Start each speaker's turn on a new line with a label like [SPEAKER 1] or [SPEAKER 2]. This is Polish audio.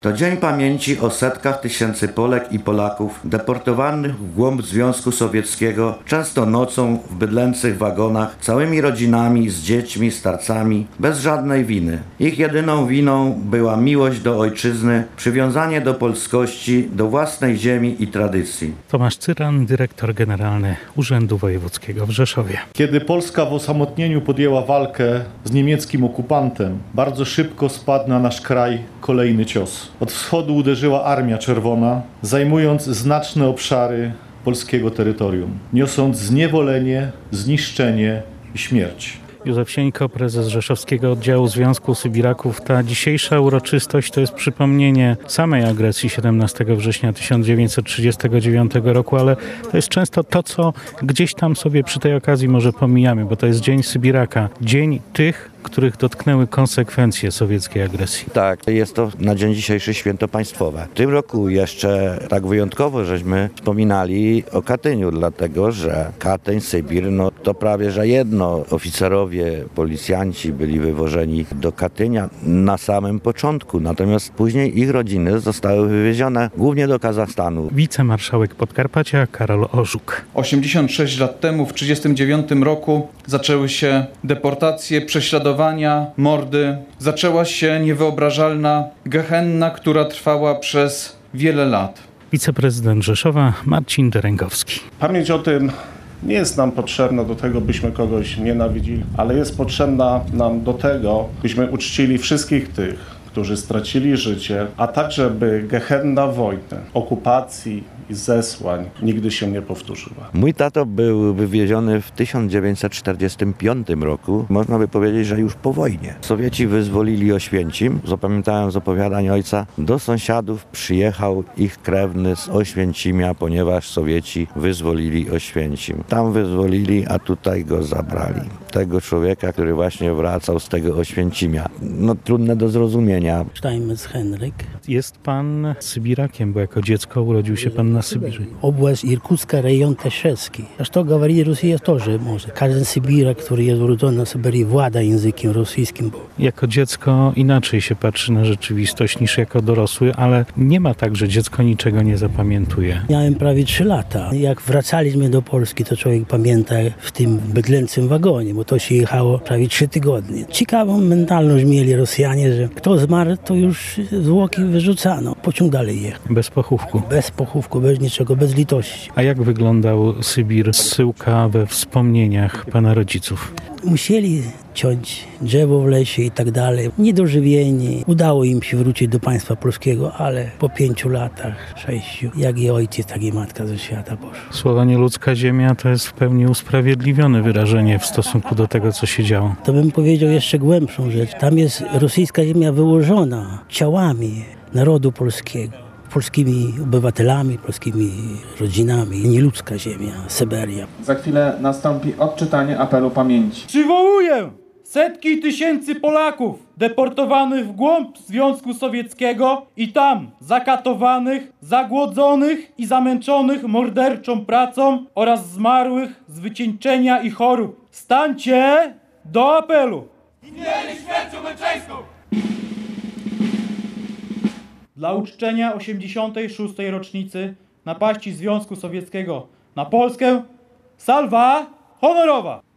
[SPEAKER 1] To dzień pamięci o setkach tysięcy Polek i Polaków deportowanych w głąb Związku Sowieckiego, często nocą w bydlęcych wagonach, całymi rodzinami, z dziećmi, starcami, bez żadnej winy. Ich jedyną winą była miłość do ojczyzny, przywiązanie do polskości, do własnej ziemi i tradycji.
[SPEAKER 2] Tomasz Cyran, dyrektor generalny Urzędu Wojewódzkiego w Rzeszowie.
[SPEAKER 3] Kiedy Polska w osamotnieniu podjęła walkę z niemieckim okupantem, bardzo szybko spadł na nasz kraj kolejny cios. Od wschodu uderzyła Armia Czerwona, zajmując znaczne obszary polskiego terytorium, niosąc zniewolenie, zniszczenie i śmierć.
[SPEAKER 2] Józef Sieńko, prezes Rzeszowskiego Oddziału Związku Sybiraków. Ta dzisiejsza uroczystość to jest przypomnienie samej agresji 17 września 1939 roku, ale to jest często to, co gdzieś tam sobie przy tej okazji może pomijamy, bo to jest Dzień Sybiraka, dzień tych, których dotknęły konsekwencje sowieckiej agresji.
[SPEAKER 1] Tak, jest to na dzień dzisiejszy święto państwowe. W tym roku jeszcze tak wyjątkowo żeśmy wspominali o Katyniu, dlatego że Katyń, Sybir, to prawie że jedno. Oficerowie, policjanci byli wywożeni do Katynia na samym początku, natomiast później ich rodziny zostały wywiezione głównie do Kazachstanu.
[SPEAKER 2] Wicemarszałek Podkarpacia Karol Orzuk.
[SPEAKER 4] 86 lat temu, w 1939 roku zaczęły się deportacje, prześladowania, mordy. Zaczęła się niewyobrażalna gehenna, która trwała przez wiele lat.
[SPEAKER 2] Wiceprezydent Rzeszowa Marcin Derengowski.
[SPEAKER 5] Pamięć o tym nie jest nam potrzebna do tego, byśmy kogoś nienawidzili, ale jest potrzebna nam do tego, byśmy uczcili wszystkich tych, którzy stracili życie, a także by gehenna wojny, okupacji i zesłań nigdy się nie powtórzyła.
[SPEAKER 1] Mój tato był wywieziony w 1945 roku. Można by powiedzieć, że już po wojnie. Sowieci wyzwolili Oświęcim. Zapamiętałem z opowiadań ojca. Do sąsiadów przyjechał ich krewny z Oświęcimia, ponieważ Sowieci wyzwolili Oświęcim. Tam wyzwolili, a tutaj go zabrali. Tego człowieka, który właśnie wracał z tego Oświęcimia. Trudne do zrozumienia.
[SPEAKER 6] Steinmetz Henryk.
[SPEAKER 2] Jest pan Sybirakiem, bo jako dziecko urodził się pan na Sybirze.
[SPEAKER 6] Область Иркутска, район Ташевский. А что говорит Россия тоже может. Każdy Sybirak, który jest urodzony na Syberii, włada językiem rosyjskim.
[SPEAKER 2] Jako dziecko inaczej się patrzy na rzeczywistość niż jako dorosły, ale nie ma tak, że dziecko niczego nie zapamiętuje.
[SPEAKER 6] Miałem prawie 3 lata. Jak wracaliśmy do Polski, to człowiek pamięta w tym bydlęcym wagonie, bo to się jechało prawie 3 tygodnie. Ciekawą mentalność mieli Rosjanie, że kto zmarł, to już zwłoki wyrzucano. Pociąg dalej jechał.
[SPEAKER 2] Bez pochówku.
[SPEAKER 6] Bez pochówku, bez niczego, bez litości.
[SPEAKER 2] A jak wyglądał Sybir? Zsyłka we wspomnieniach pana rodziców.
[SPEAKER 6] Musieli ciąć drzewo w lesie i tak dalej. Niedożywieni. Udało im się wrócić do państwa polskiego, ale po 5 latach, 6, jak i ojciec, tak i matka ze świata poszła.
[SPEAKER 2] Słowa nieludzka ziemia to jest w pełni usprawiedliwione wyrażenie w stosunku do tego, co się działo.
[SPEAKER 6] To bym powiedział jeszcze głębszą rzecz. Tam jest rosyjska ziemia wyłożona ciałami narodu polskiego. Polskimi obywatelami, polskimi rodzinami. Nieludzka ziemia, Syberia.
[SPEAKER 7] Za chwilę nastąpi odczytanie apelu pamięci.
[SPEAKER 8] Przywołuję setki tysięcy Polaków deportowanych w głąb Związku Sowieckiego i tam zakatowanych, zagłodzonych i zamęczonych morderczą pracą oraz zmarłych z wycieńczenia i chorób. Stańcie do apelu! Mieli śmiercią męczeńską! Dla uczczenia 86. rocznicy napaści Związku Sowieckiego na Polskę, salwa honorowa!